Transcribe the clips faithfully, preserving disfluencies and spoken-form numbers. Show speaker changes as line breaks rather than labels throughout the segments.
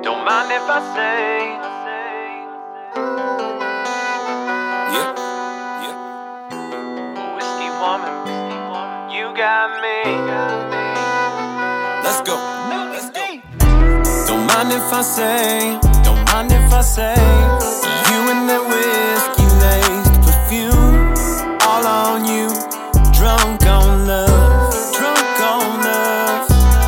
Don't mind if I say,
Yeah, yeah.
whiskey woman, you got me.
Let's go. Let's go. Don't mind if I say, don't mind if I say, you and that whiskey laced perfume, all on you, drunk on love, drunk on love.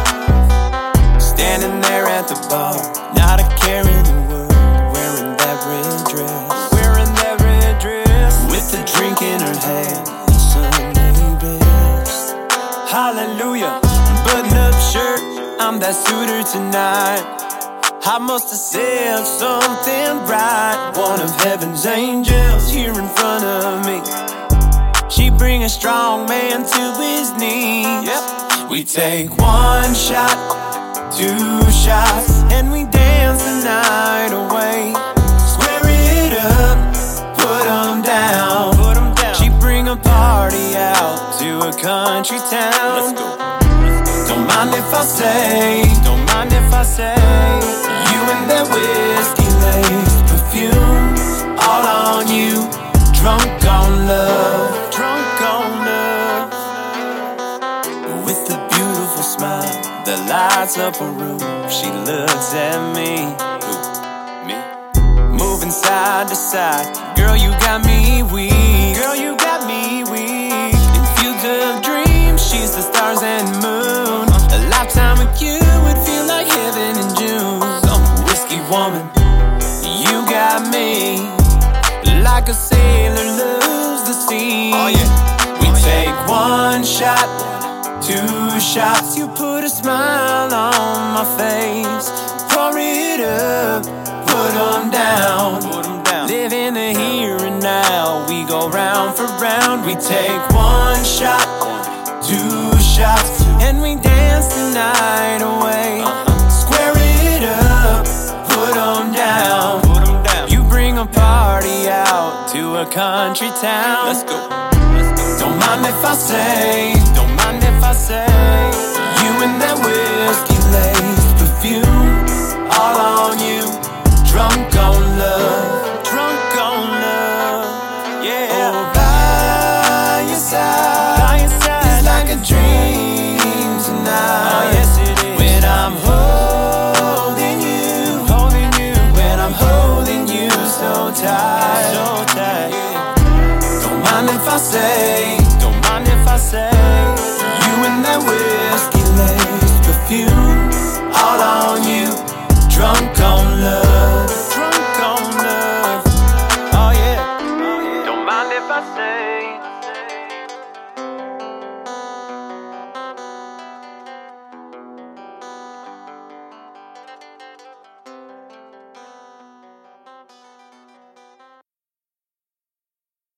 Standing there at the bar, not a care in the world, wearing that red dress, wearing that red dress, with a drink in her hand, and Sunday best. Hallelujah, button up shirt, I'm that suitor tonight. I must have said something right. One of heaven's angels here in front of me. She bring a strong man to his knees. Yep. We take one shot, two shots, and we dance the night away. Square it up, put 'em down. Put 'em down. She bring a party out to a country town. Let's go. Don't mind if I say, don't mind if I say, you and that whiskey laced perfume, all on you, drunk on love, drunk on love. With a beautiful smile that lights up a room, she looks at me, Ooh, me, moving side to side. Girl, you got me weak, girl, you got me weak. In fields of dreams, she's the stars and moon. A lifetime with you would feel like heaven in June. Some whiskey woman, you got me, like a sailor loves the sea. Oh yeah. We take one shot, two shots. You put a smile on my face. Pour it up, put 'em down. Put 'em down. Live in the here and now. We go round for round. We take one shot, two shots, and we dance the night away. Uh-huh. Square it up, put 'em down. Put 'em down. You bring a party out to a country town. Let's go. Don't mind if I say, don't mind if I say, you and that whiskey laced perfume, all on you, drunk on love, drunk on love. Yeah. Oh, by your side, by your side, it's like a dream tonight. Oh yes it is. When I'm holding you, holding you, when I'm holding you so tight, so tight. Don't mind if I say, don't mind if I say, you and that whiskey laced perfume, all on you, drunk on love, drunk on love. Oh yeah.
Don't mind if I say,